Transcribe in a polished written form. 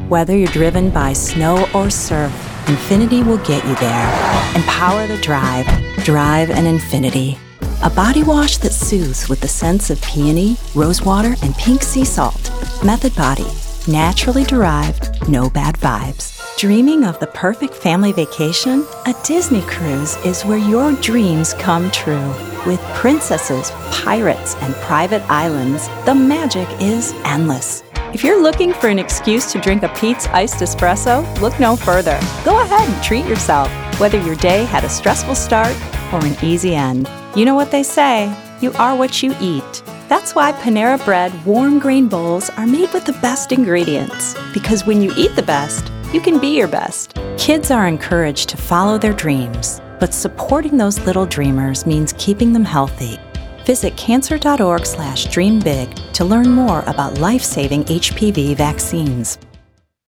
Whether you're driven by snow or surf, Infiniti will get you there. Empower the drive. Drive an Infiniti. A body wash that soothes with the scents of peony, rosewater, and pink sea salt. Method Body. Naturally derived, no bad vibes. Dreaming of the perfect family vacation? A Disney cruise is where your dreams come true. With princesses, pirates, and private islands, the magic is endless. If you're looking for an excuse to drink a Peet's iced espresso, look no further. Go ahead and treat yourself, whether your day had a stressful start or an easy end. You know what they say, you are what you eat. That's why Panera Bread warm grain bowls are made with the best ingredients. Because when you eat the best, you can be your best. Kids are encouraged to follow their dreams, but supporting those little dreamers means keeping them healthy. Visit cancer.org/dreambig to learn more about life-saving HPV vaccines.